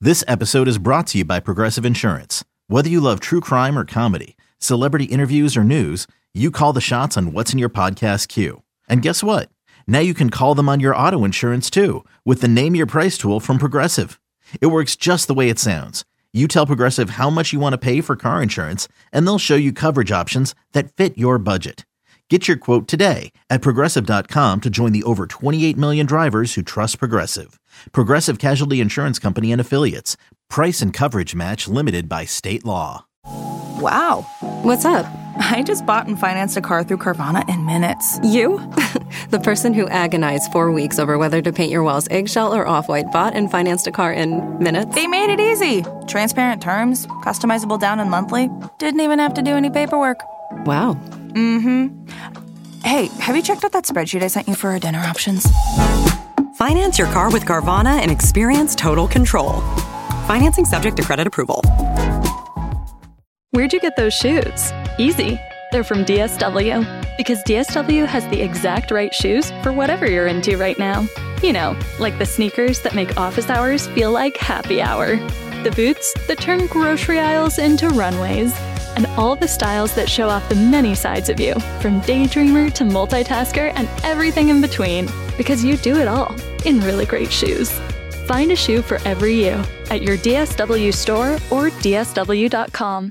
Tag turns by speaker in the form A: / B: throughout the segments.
A: This episode is brought to you by Progressive Insurance. Whether you love true crime or comedy, celebrity interviews or news, you call the shots on what's in your podcast queue. And guess what? Now you can call them on your auto insurance too with the Name Your Price tool from Progressive. It works just the way it sounds. You tell Progressive how much you want to pay for car insurance, and they'll show you coverage options that fit your budget. Get your quote today at Progressive.com to join the over 28 million drivers who trust Progressive. Progressive Casualty Insurance Company and Affiliates. Price and coverage match limited by state law.
B: Wow.
C: What's up?
B: I just bought and financed a car through Carvana in minutes.
C: You? The person who agonized 4 weeks over whether to paint your walls eggshell or off-white bought and financed a car in minutes?
B: They made it easy. Transparent terms, customizable down and monthly. Didn't even have to do any paperwork.
C: Wow.
B: Mm-hmm. Hey, have you checked out that spreadsheet I sent you for our dinner options?
D: Finance your car with Carvana and experience total control. Financing subject to credit approval.
E: Where'd you get those shoes? Easy. They're from DSW. Because DSW has the exact right shoes for whatever you're into right now. You know, like the sneakers that make office hours feel like happy hour. The boots that turn grocery aisles into runways. And all the styles that show off the many sides of you, from daydreamer to multitasker and everything in between. Because you do it all in really great shoes. Find a shoe for every you at your DSW store or DSW.com.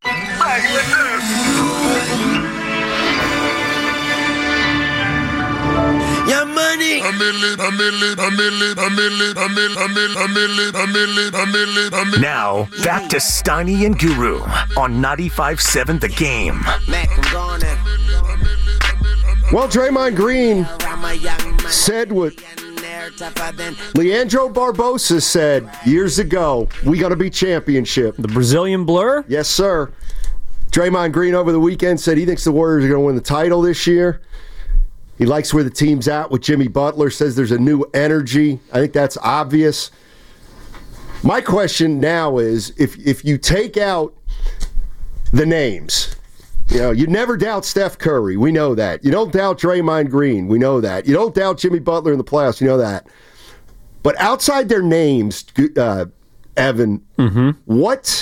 F: Your money.
G: Now, back to Steiny and Guru on 95.7 The Game.
H: Well, Draymond Green said what Leandro Barbosa said years ago. We got to be championship.
I: The Brazilian blur?
H: Yes, sir. Draymond Green over the weekend said he thinks the Warriors are going to win the title this year. He likes where the team's at with Jimmy Butler, says there's a new energy. I think that's obvious. My question now is, if you take out the names, you never doubt Steph Curry. We know that. You don't doubt Draymond Green. We know that. You don't doubt Jimmy Butler in the playoffs. You know that. But outside their names, Evan, what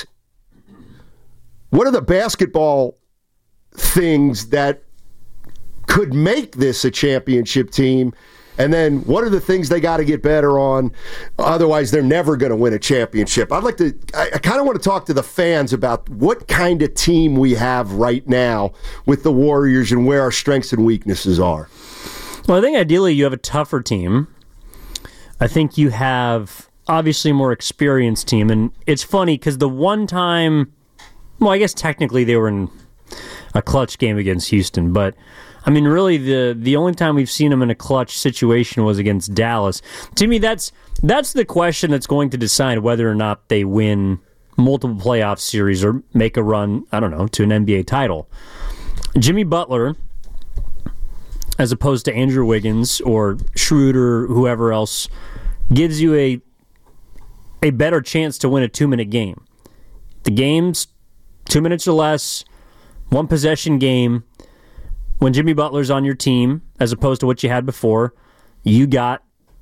H: are the basketball things that could make this a championship team? And then what are the things they got to get better on? Otherwise, they're never going to win a championship. I kind of want to talk to the fans about what kind of team we have right now with the Warriors and where our strengths and weaknesses are.
I: Well, I think ideally you have a tougher team. I think you have obviously a more experienced team. And it's funny because the one time, well, I guess technically they were in a clutch game against Houston, but I mean, really, the only time we've seen them in a clutch situation was against Dallas. To me, that's the question that's going to decide whether or not they win multiple playoff series or make a run, I don't know, to an NBA title. Jimmy Butler, as opposed to Andrew Wiggins or Schroeder, whoever else, gives you a better chance to win a 2-minute game. The game's 2 minutes or less, one possession game. When Jimmy Butler's on your team, as opposed to what you had before, you got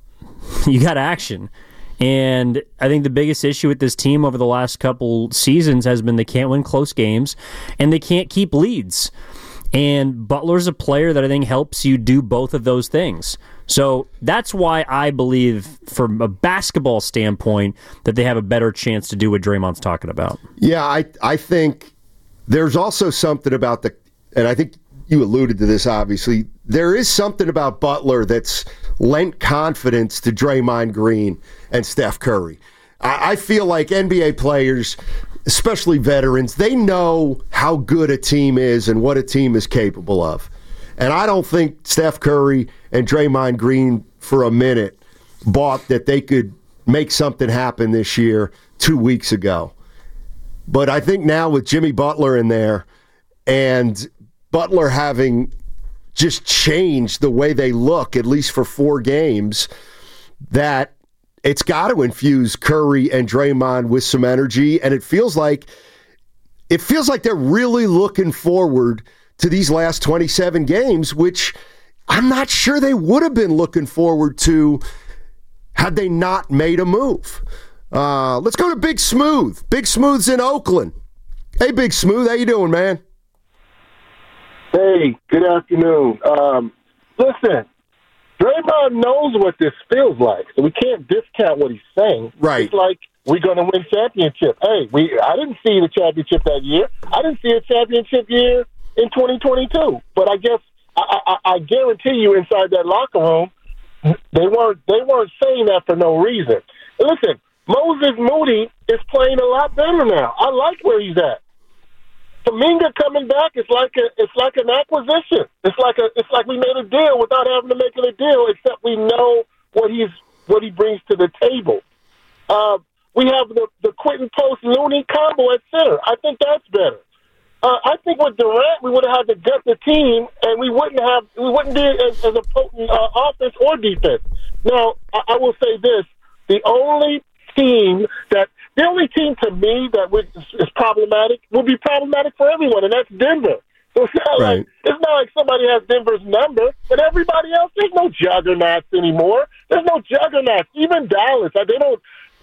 I: action. And I think the biggest issue with this team over the last couple seasons has been they can't win close games, and they can't keep leads. And Butler's a player that I think helps you do both of those things. So that's why I believe, from a basketball standpoint, that they have a better chance to do what Draymond's talking about.
H: Yeah, I think there's also something about and I think you alluded to this, obviously. There is something about Butler that's lent confidence to Draymond Green and Steph Curry. I feel like NBA players, especially veterans, they know how good a team is and what a team is capable of. And I don't think Steph Curry and Draymond Green for a minute bought that they could make something happen this year 2 weeks ago. But I think now with Jimmy Butler in there and Butler having just changed the way they look, at least for 4 games, that it's got to infuse Curry and Draymond with some energy, and it feels like they're really looking forward to these last 27 games, which I'm not sure they would have been looking forward to had they not made a move. Let's go to Big Smooth. Big Smooth's in Oakland. Hey, Big Smooth, how you doing, man?
J: Hey, good afternoon. Listen, Draymond knows what this feels like, so we can't discount what he's saying.
H: Right.
J: It's like we're going to win championship. Hey, I didn't see the championship that year. I didn't see a championship year in 2022. But I guess I guarantee you, inside that locker room, they weren't saying that for no reason. Listen, Moses Moody is playing a lot better now. I like where he's at. Kuminga coming back is like an acquisition. It's like we made a deal without having to make it a deal, except we know what he brings to the table. We have the Quentin Post Looney combo at center. I think that's better. I think with Durant we would have had to gut the team, and we wouldn't be as a potent offense or defense. Now I will say this: the only team to me that is problematic will be problematic for everyone, and that's Denver. So it's not like somebody has Denver's number, but everybody else, there's no juggernauts anymore. There's no juggernauts. Even Dallas, they don't.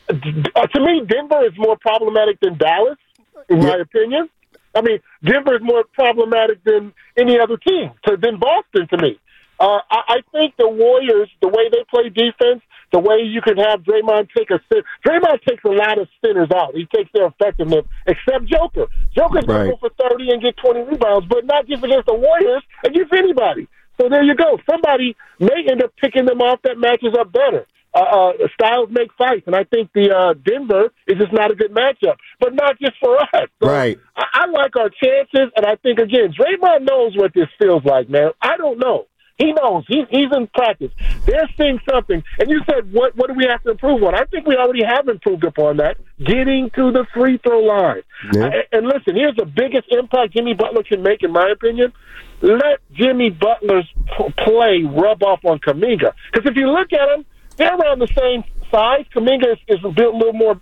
J: To me, Denver is more problematic than Dallas, in my opinion. I mean, Denver is more problematic than any other team, than Boston to me. I think the Warriors, the way they play defense, the way you can have Draymond take Draymond takes a lot of centers out. He takes their effectiveness, except Joker. Joker's going to go for 30 and get 20 rebounds, but not just against the Warriors, against anybody. So there you go. Somebody may end up picking them off that matches up better. Styles make fights, and I think the Denver is just not a good matchup, but not just for us. So
H: right.
J: I like our chances, and I think, again, Draymond knows what this feels like, man. I don't know. He knows. He's in practice. They're seeing something. And you said, what do we have to improve on? I think we already have improved upon that, getting to the free throw line. Yeah. And listen, here's the biggest impact Jimmy Butler can make, in my opinion. Let Jimmy Butler's play rub off on Kuminga. Because if you look at him, they're around the same size. Kuminga is built a little more,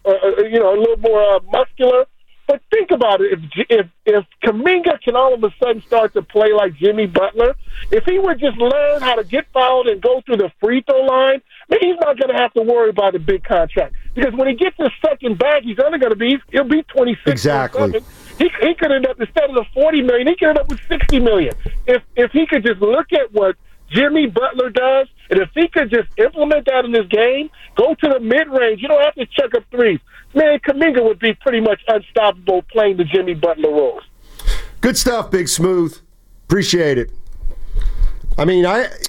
J: muscular. But think about it. If Kuminga can all of a sudden start to play like Jimmy Butler, if he would just learn how to get fouled and go through the free throw line, maybe he's not going to have to worry about a big contract. Because when he gets his second bag, he's only going to he'll be 26.
H: Exactly.
J: He could end up, instead of the $40 million, he could end up with $60 million. If he could just look at what Jimmy Butler does, and if he could just implement that in his game, go to the mid-range, you don't have to check up threes. Man, Kuminga would be pretty much unstoppable playing the Jimmy Butler roles.
H: Good stuff, Big Smooth. Appreciate it. I mean,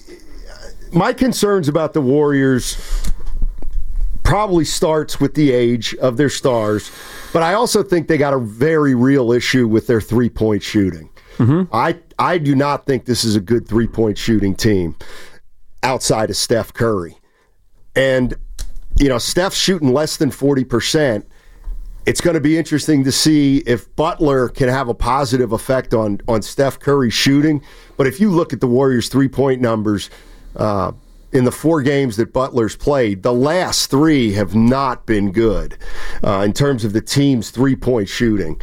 H: my concerns about the Warriors probably starts with the age of their stars, but I also think they got a very real issue with their three-point shooting. Mm-hmm. I do not think this is a good three-point shooting team outside of Steph Curry. And, Steph's shooting less than 40%. It's going to be interesting to see if Butler can have a positive effect on Steph Curry's shooting. But if you look at the Warriors' three-point numbers in the 4 games that Butler's played, the last 3 have not been good in terms of the team's three-point shooting.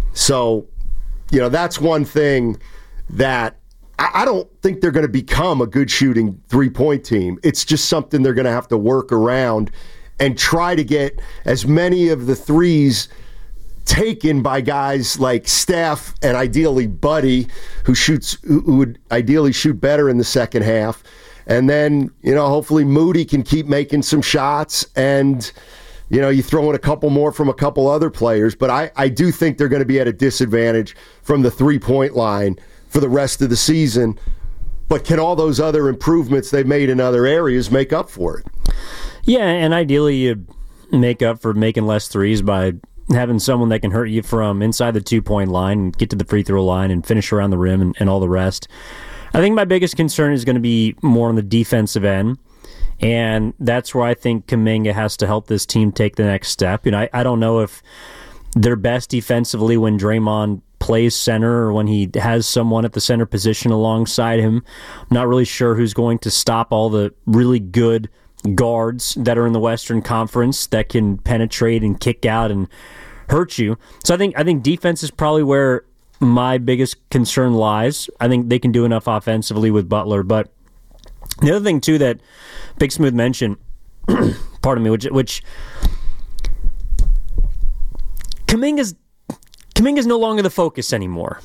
H: So, that's one thing that I don't think they're going to become a good shooting three-point team. It's just something they're going to have to work around and try to get as many of the threes taken by guys like Steph and ideally Buddy, who would ideally shoot better in the second half. And then, hopefully Moody can keep making some shots, and you throw in a couple more from a couple other players. But I do think they're going to be at a disadvantage from the three-point line for the rest of the season. But can all those other improvements they've made in other areas make up for it?
I: Yeah, and ideally you make up for making less threes by having someone that can hurt you from inside the 2-point line and get to the free throw line and finish around the rim and all the rest. I think my biggest concern is going to be more on the defensive end. And that's where I think Kuminga has to help this team take the next step. I don't know if they're best defensively when Draymond plays center or when he has someone at the center position alongside him. I'm not really sure who's going to stop all the really good guards that are in the Western Conference that can penetrate and kick out and hurt you. So I think defense is probably where my biggest concern lies. I think they can do enough offensively with Butler, but the other thing too that Big Smooth mentioned, pardon me, which Kuminga's no longer the focus anymore.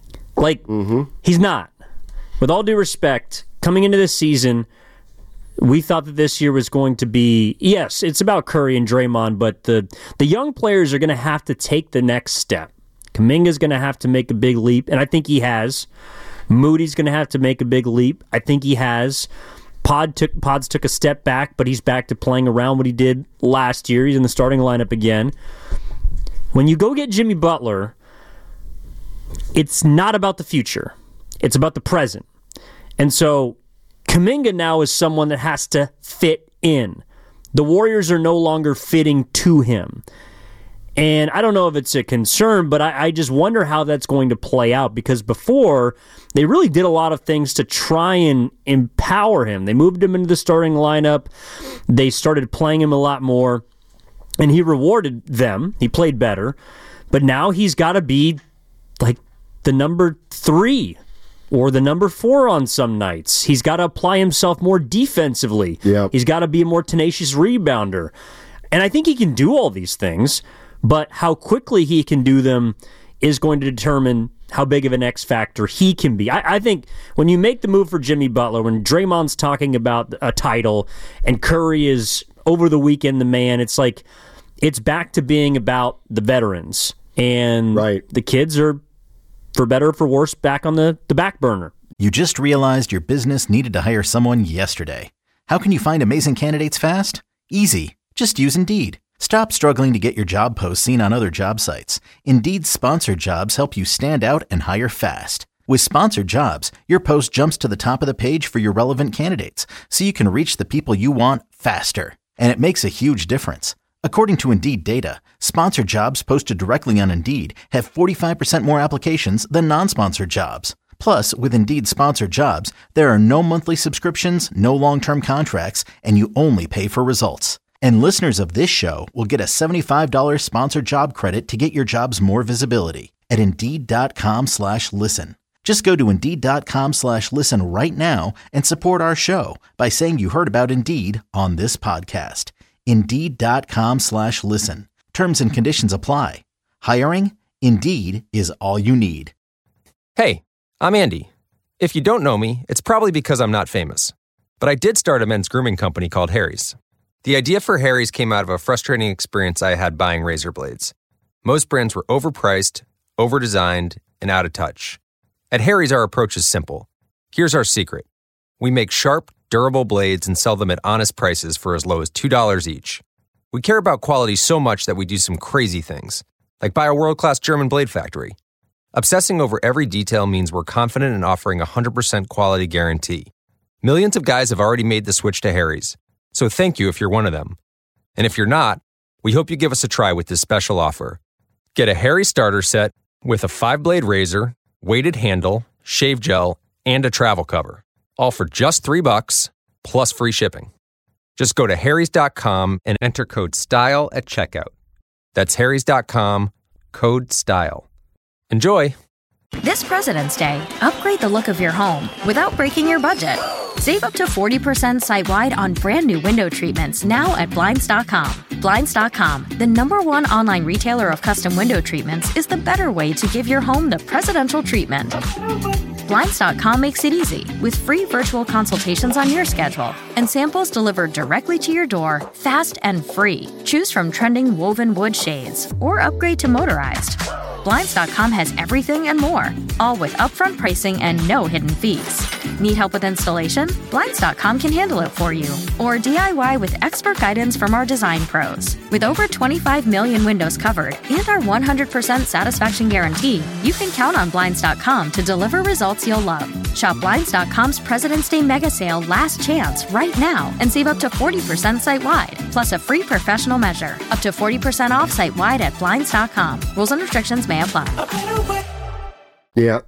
I: He's not. With all due respect, coming into this season, we thought that this year was going to be, yes, it's about Curry and Draymond, but the young players are going to have to take the next step. Kuminga's going to have to make a big leap, and I think he has. Moody's going to have to make a big leap. I think he has. Pods took a step back, but he's back to playing around what he did last year. He's in the starting lineup again. When you go get Jimmy Butler, it's not about the future. It's about the present. And so Kuminga now is someone that has to fit in. The Warriors are no longer fitting to him. And I don't know if it's a concern, but I just wonder how that's going to play out, because before, they really did a lot of things to try and empower him. They moved him into the starting lineup. They started playing him a lot more, and he rewarded them. He played better. But now he's got to be like the number 3 or the number 4 on some nights. He's got to apply himself more defensively.
H: Yep.
I: He's got to be a more tenacious rebounder. And I think he can do all these things, but how quickly he can do them is going to determine how big of an X factor he can be. I think when you make the move for Jimmy Butler, when Draymond's talking about a title and Curry is over the weekend the man, it's like it's back to being about the veterans. And the kids are, for better or for worse, back on the back burner.
A: You just realized your business needed to hire someone yesterday. How can you find amazing candidates fast? Easy. Just use Indeed. Stop struggling to get your job posts seen on other job sites. Indeed's sponsored jobs help you stand out and hire fast. With sponsored jobs, your post jumps to the top of the page for your relevant candidates, so you can reach the people you want faster. And it makes a huge difference. According to Indeed data, sponsored jobs posted directly on Indeed have 45% more applications than non-sponsored jobs. Plus, with Indeed sponsored jobs, there are no monthly subscriptions, no long-term contracts, and you only pay for results. And listeners of this show will get a $75 sponsored job credit to get your jobs more visibility at Indeed.com/listen. Just go to Indeed.com/listen right now and support our show by saying you heard about Indeed on this podcast. Indeed.com/listen. Terms and conditions apply. Hiring? Indeed is all you need.
K: Hey, I'm Andy. If you don't know me, it's probably because I'm not famous. But I did start a men's grooming company called Harry's. The idea for Harry's came out of a frustrating experience I had buying razor blades. Most brands were overpriced, overdesigned, and out of touch. At Harry's, our approach is simple. Here's our secret. We make sharp, durable blades and sell them at honest prices for as low as $2 each. We care about quality so much that we do some crazy things, like buy a world-class German blade factory. Obsessing over every detail means we're confident in offering a 100% quality guarantee. Millions of guys have already made the switch to Harry's. So thank you if you're one of them. And if you're not, we hope you give us a try with this special offer. Get a Harry starter set with a 5-blade razor, weighted handle, shave gel, and a travel cover. All for just $3 plus free shipping. Just go to harrys.com and enter code STYLE at checkout. That's harrys.com, code STYLE. Enjoy!
L: This President's Day, upgrade the look of your home without breaking your budget. Save up to 40% site-wide on brand new window treatments now at Blinds.com. Blinds.com, the #1 online retailer of custom window treatments, is the better way to give your home the presidential treatment. Blinds.com makes it easy with free virtual consultations on your schedule and samples delivered directly to your door, fast and free. Choose from trending woven wood shades or upgrade to motorized. Blinds.com has everything and more, all with upfront pricing and no hidden fees. Need help with installation? Blinds.com can handle it for you. Or DIY with expert guidance from our design pros. With over 25 million windows covered and our 100% satisfaction guarantee, you can count on Blinds.com to deliver results you'll love. Shop Blinds.com's President's Day mega sale last chance right now and save up to 40% site-wide, plus a free professional measure. Up to 40% off site-wide at Blinds.com. Rules and restrictions may apply.
H: Yeah,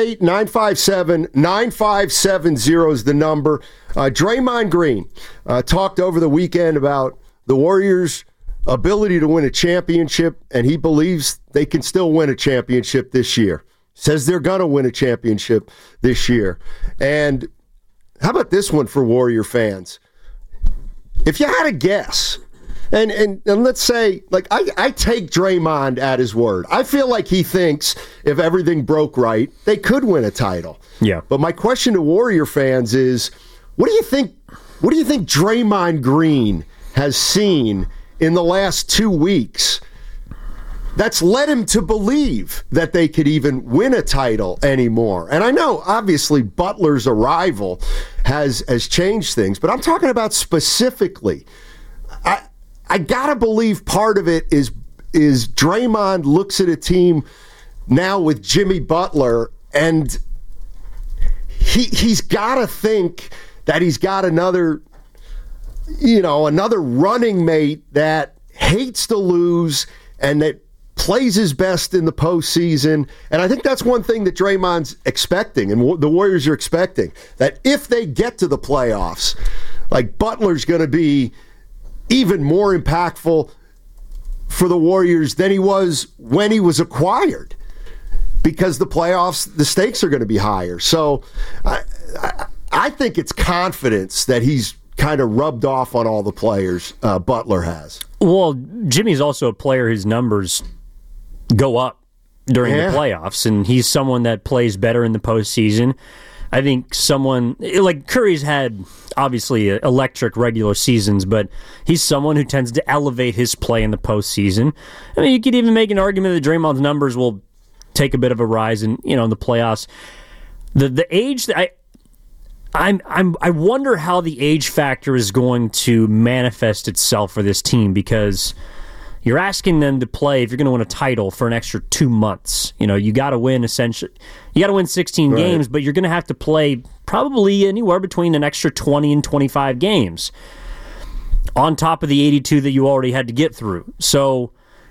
H: 888-957-9570 is the number. Draymond Green talked over the weekend about the Warriors' ability to win a championship, and he believes they can still win a championship this year. Says they're going to win a championship this year. And how about this one for Warrior fans? If you had a guess, And let's say, like, I take Draymond at his word. I feel like he thinks if everything broke right, they could win a title.
I: Yeah.
H: But my question to Warrior fans is, what do you think Draymond Green has seen in the last 2 weeks that's led him to believe that they could even win a title anymore? And I know, obviously, Butler's arrival has changed things, but I'm talking about specifically. I gotta believe part of it is Draymond looks at a team now with Jimmy Butler, and he's gotta think that he's got another running mate that hates to lose and that plays his best in the postseason. And I think that's one thing that Draymond's expecting and the Warriors are expecting, that if they get to the playoffs, like, Butler's going to be even more impactful for the Warriors than he was when he was acquired, because the playoffs, the stakes are going to be higher. So I think it's confidence that he's kind of rubbed off on all the players Butler has.
I: Well, Jimmy's also a player whose numbers go up during the playoffs, and he's someone that plays better in the postseason. I think someone like Curry's had obviously electric regular seasons, but he's someone who tends to elevate his play in the postseason. I mean, you could even make an argument that Draymond's numbers will take a bit of a rise in the playoffs. The age that I wonder how the age factor is going to manifest itself for this team, because you're asking them to play, if you're going to win a title, for an extra 2 months. You got to win, essentially. You got to win 16 games, but you're going to have to play probably anywhere between an extra 20 and 25 games on top of the 82 that you already had to get through. So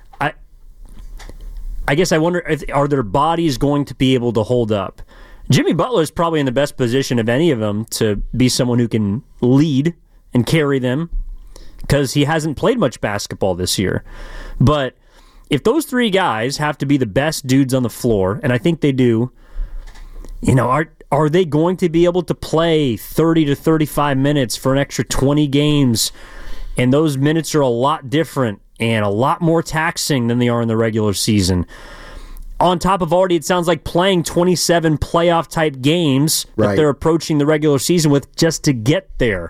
I: I guess I wonder, are their bodies going to be able to hold up? Jimmy Butler is probably in the best position of any of them to be someone who can lead and carry them, because he hasn't played much basketball this year. But if those three guys have to be the best dudes on the floor, and I think they do, are they going to be able to play 30 to 35 minutes for an extra 20 games? And those minutes are a lot different and a lot more taxing than they are in the regular season. On top of already, it sounds like playing 27 playoff-type games that they're approaching the regular season with just to get there.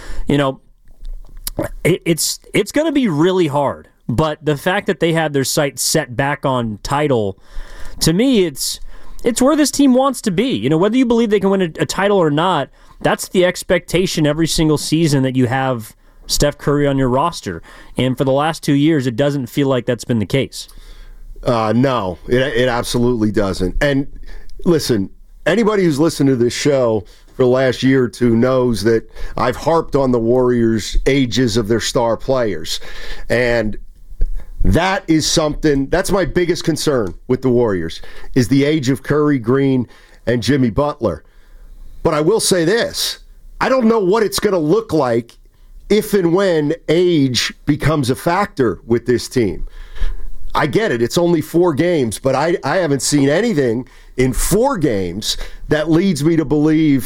I: It's going to be really hard, but the fact that they have their sights set back on title, to me, it's where this team wants to be. Whether you believe they can win a title or not, that's the expectation every single season, that you have Steph Curry on your roster. And for the last 2 years, it doesn't feel like that's been the case.
H: No, it absolutely doesn't. And listen, anybody who's listened to this show for the last year or two knows that I've harped on the Warriors' ages of their star players. And that is something, that's my biggest concern with the Warriors, is the age of Curry, Green, and Jimmy Butler. But I will say this, I don't know what it's going to look like if and when age becomes a factor with this team. I get it, it's only 4 games, but I haven't seen anything in 4 games that leads me to believe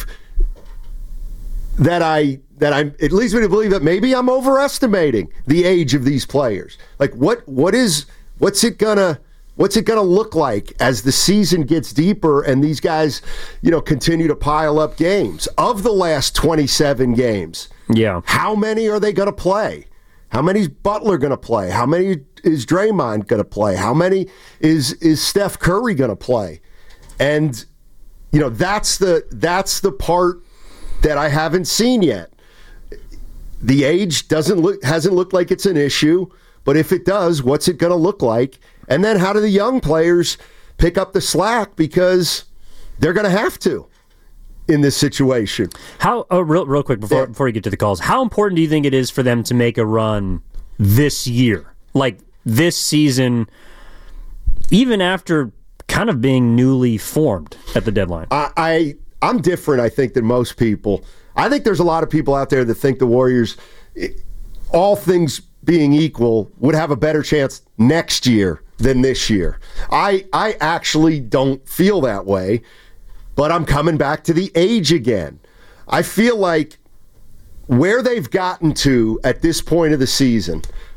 H: that it leads me to believe that maybe I'm overestimating the age of these players. Like, what's it gonna look like as the season gets deeper and these guys, continue to pile up games? Of the last 27 games, how many are they gonna play? How many is Butler going to play? How many is Draymond going to play? How many is Steph Curry going to play? And that's the part that I haven't seen yet. The age hasn't looked like it's an issue, but if it does, what's it going to look like? And then how do the young players pick up the slack, because they're going to have to in this situation.
I: How real quick before you get to the calls, how important do you think it is for them to make a run this year, like this season, even after kind of being newly formed at the deadline?
H: I'm different, I think, than most people. I think there's a lot of people out there that think the Warriors, all things being equal, would have a better chance next year than this year. I actually don't feel that way. But I'm coming back to the age again. I feel like where they've gotten to at this point of the season,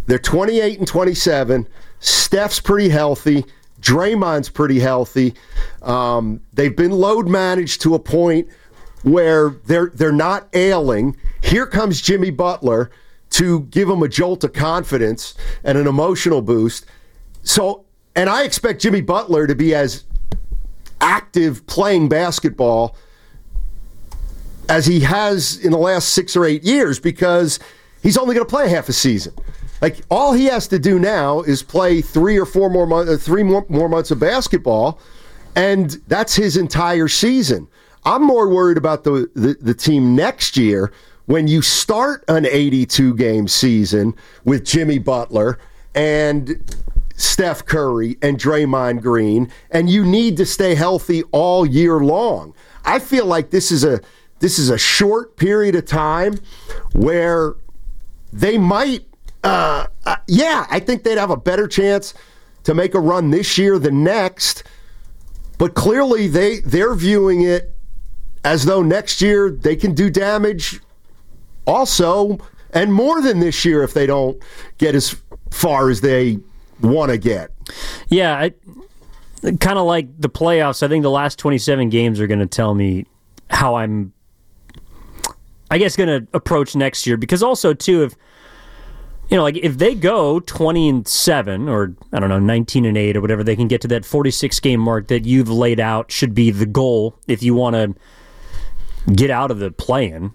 H: They're 28 and 27. Steph's pretty healthy. Draymond's pretty healthy. They've been load managed to a point where they're not ailing. Here comes Jimmy Butler to give them a jolt of confidence and an emotional boost. So, and I expect Jimmy Butler to be as active playing basketball as he has in the last 6 or 8 years, because he's only going to play half a season. Like, all he has to do now is play 3 more months of basketball, and that's his entire season. I'm more worried about the team next year when you start an 82-game season with Jimmy Butler and Steph Curry and Draymond Green, and you need to stay healthy all year long. I feel like this is a short period of time where they might, I think they'd have a better chance to make a run this year than next, but clearly they're viewing it as though next year they can do damage also, and more than this year if they don't get as far as they want to get.
I: Yeah, kind of like the playoffs. I think the last 27 games are going to tell me how I'm, I guess, going to approach next year. Because also, too, if they go 20-7 or, I don't know, 19-8 or whatever, they can get to that 46-game mark that you've laid out should be the goal if you want to get out of the play-in.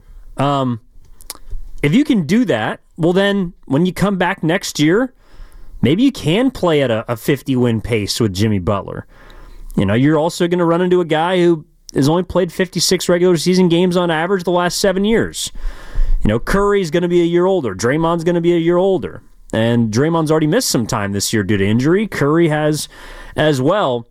I: If you can do that, well then, when you come back next year, maybe you can play at a 50-win pace with Jimmy Butler. You're also going to run into a guy who has only played 56 regular season games on average the last 7 years. Curry's going to be a year older. Draymond's going to be a year older. And Draymond's already missed some time this year due to injury. Curry has as well.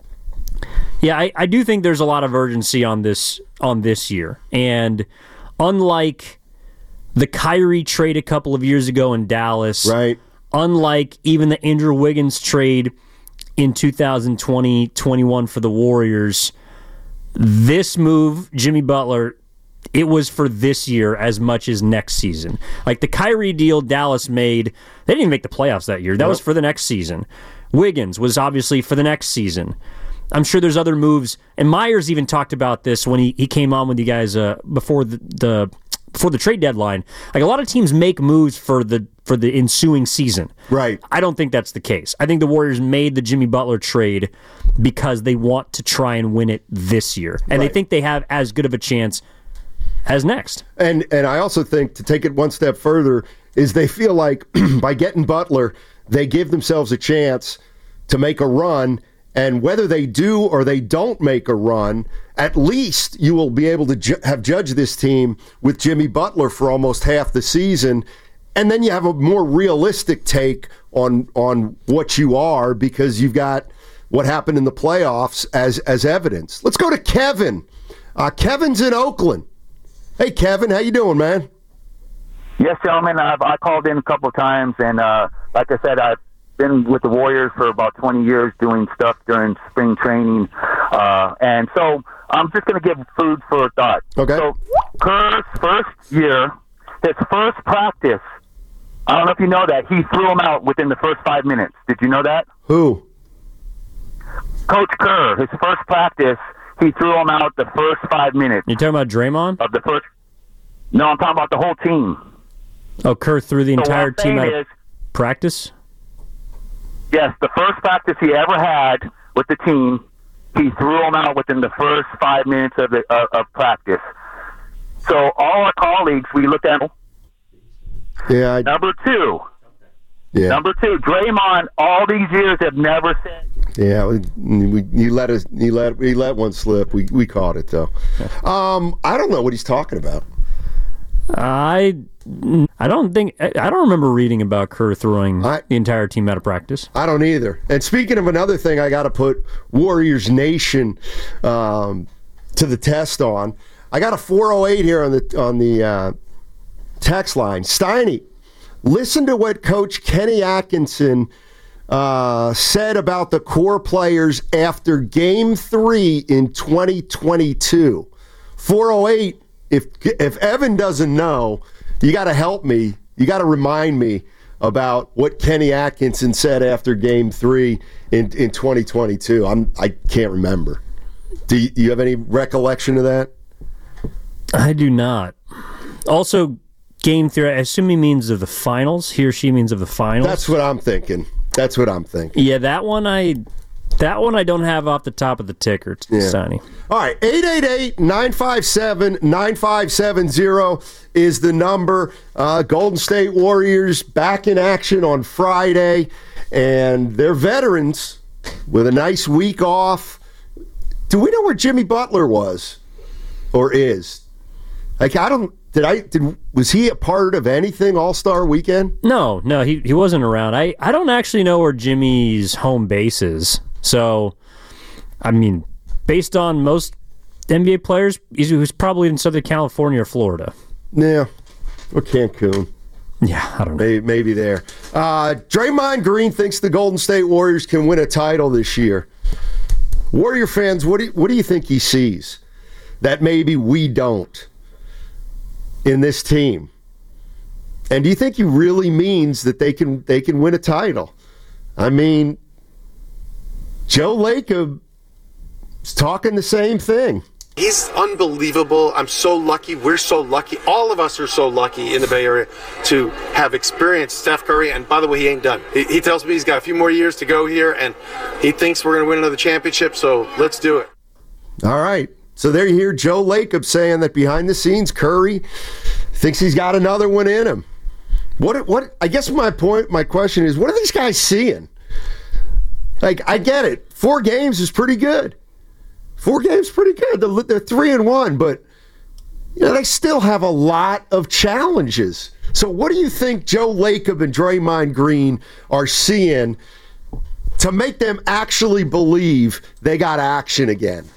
I: Yeah, I do think there's a lot of urgency on this year. And unlike the Kyrie trade a couple of years ago in Dallas,
H: right?
I: Unlike even the Andrew Wiggins trade in 2020-21 for the Warriors, this move, Jimmy Butler, it was for this year as much as next season. Like the Kyrie deal Dallas made, they didn't even make the playoffs that year. That was for the next season. Wiggins was obviously for the next season. I'm sure there's other moves, and Myers even talked about this when he came on with you guys before the trade deadline. Like, a lot of teams make moves for the ensuing season.
H: Right.
I: I don't think that's the case. I think the Warriors made the Jimmy Butler trade because they want to try and win it this year. And They think they have as good of a chance as next.
H: And I also think, to take it one step further, is they feel like by getting Butler, they give themselves a chance to make a run. And whether they do or they don't make a run, at least you will be able to have judged this team with Jimmy Butler for almost half the season. And then you have a more realistic take on what you are, because you've got what happened in the playoffs as evidence. Let's go to Kevin. Kevin's in Oakland. Hey, Kevin, how you doing, man?
M: Yes, gentlemen. I called in a couple of times, and like I said, I've been with the Warriors for about 20 years doing stuff during spring training. And so I'm just going to give food for thought.
H: Okay.
M: So Kerr's first year, his first practice, I don't know if you know that, he threw him out within the first 5 minutes. Did you know that?
H: Who?
M: Coach Kerr, his first practice, he threw him out the first 5 minutes.
I: You talking about Draymond?
M: Of the first? No, I'm talking about the whole team.
I: Oh, Kerr threw the entire team out of practice?
M: Yes, the first practice he ever had with the team, he threw him out within the first 5 minutes of practice. So all our colleagues, we looked at him.
H: Yeah.
M: Number two, Draymond, all these years have never said.
H: Yeah, you let one slip. We caught it though. I don't know what he's talking about.
I: I don't remember reading about Kerr throwing the entire team out of practice.
H: I don't either. And speaking of another thing, I got to put Warriors Nation to the test on. I got a 408 here on the text line. Steiny, listen to what Coach Kenny Atkinson said about the core players after Game 3 in 2022. 408. If Evan doesn't know, you got to help me. You got to remind me about what Kenny Atkinson said after Game 3 in 2022? I can't remember. Do you have any recollection of that?
I: I do not. Also, Game 3, I assume he means of the finals. He or she means of the finals.
H: That's what I'm thinking.
I: Yeah, that one I don't have off the top of the ticker, Sonny.
H: All right, 888-957-9570 is the number. Golden State Warriors back in action on Friday, and they're veterans with a nice week off. Do we know where Jimmy Butler was or is? Was he a part of anything All-Star Weekend?
I: No, he wasn't around. I don't actually know where Jimmy's home base is. So, I mean, based on most NBA players, he was probably in Southern California or Florida.
H: Yeah, or Cancun.
I: Yeah, I don't know.
H: Maybe there. Draymond Green thinks the Golden State Warriors can win a title this year. Warrior fans, what do you think he sees that maybe we don't in this team? And do you think he really means that they can win a title? I mean, Joe Lacob is talking the same thing.
N: He's unbelievable. I'm so lucky. We're so lucky. All of us are so lucky in the Bay Area to have experienced Steph Curry. And by the way, he ain't done. He tells me he's got a few more years to go here, and he thinks we're going to win another championship, so let's do it.
H: All right. So there you hear Joe Lacob saying that behind the scenes, Curry thinks he's got another one in him. What? I guess my question is, what are these guys seeing? Like, I get it. 4 games is pretty good. 4 games pretty good. They're 3-1, but they still have a lot of challenges. So what do you think Joe Lacob and Draymond Green are seeing to make them actually believe they got action again?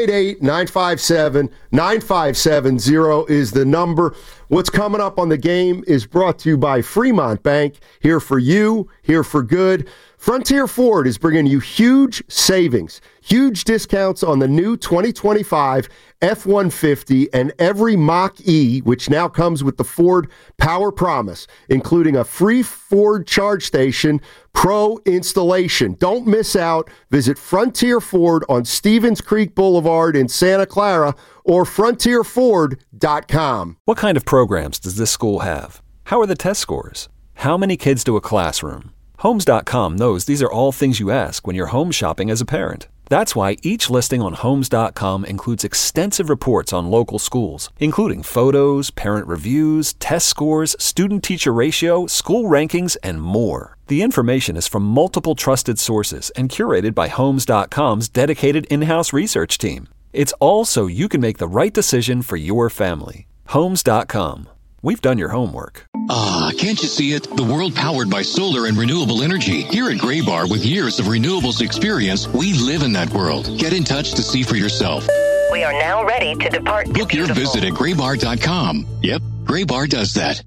H: 888-957-9570 is the number. What's coming up on the game is brought to you by Fremont Bank. Here for you, here for good. Frontier Ford is bringing you huge savings, huge discounts on the new 2025 F-150 and every Mach-E, which now comes with the Ford Power Promise, including a free Ford charge station pro installation. Don't miss out. Visit Frontier Ford on Stevens Creek Boulevard in Santa Clara or frontierford.com.
O: What kind of programs does this school have? How are the test scores? How many kids do a classroom? Homes.com knows these are all things you ask when you're home shopping as a parent. That's why each listing on Homes.com includes extensive reports on local schools, including photos, parent reviews, test scores, student-teacher ratio, school rankings, and more. The information is from multiple trusted sources and curated by Homes.com's dedicated in-house research team. It's all so you can make the right decision for your family. Homes.com. We've done your homework.
P: Can't you see it? The world powered by solar and renewable energy. Here at Graybar, with years of renewables experience, we live in that world. Get in touch to see for yourself.
Q: We are now ready to depart.
P: Book your visit at graybar.com. Yep, Graybar does that.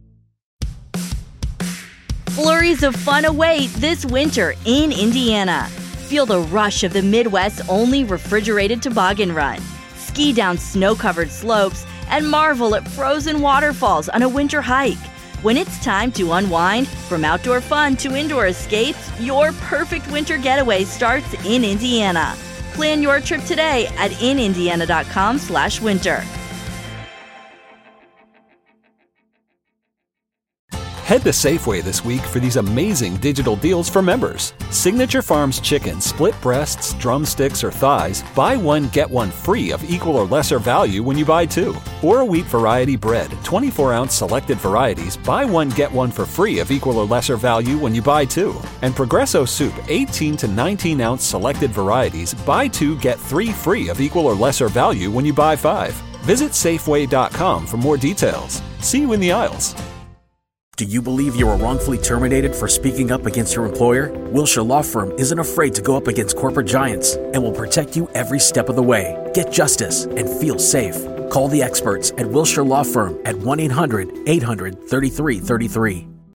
R: Flurries of fun await this winter in Indiana. Feel the rush of the Midwest's only refrigerated toboggan run. Ski down snow-covered slopes and marvel at frozen waterfalls on a winter hike. When it's time to unwind, from outdoor fun to indoor escapes, your perfect winter getaway starts in Indiana. Plan your trip today at inindiana.com/winter.
O: Head to Safeway this week for these amazing digital deals for members. Signature Farms chicken, split breasts, drumsticks, or thighs, buy one, get one free of equal or lesser value when you buy 2. Or wheat variety bread, 24-ounce selected varieties, buy one, get one for free of equal or lesser value when you buy 2. And Progresso soup, 18 to 19-ounce selected varieties, buy 2, get 3 free of equal or lesser value when you buy 5. Visit Safeway.com for more details. See you in the aisles.
S: Do you believe you were wrongfully terminated for speaking up against your employer? Wilshire Law Firm isn't afraid to go up against corporate giants and will protect you every step of the way. Get justice and feel safe. Call the experts at Wilshire Law Firm at 1-800-800-3333.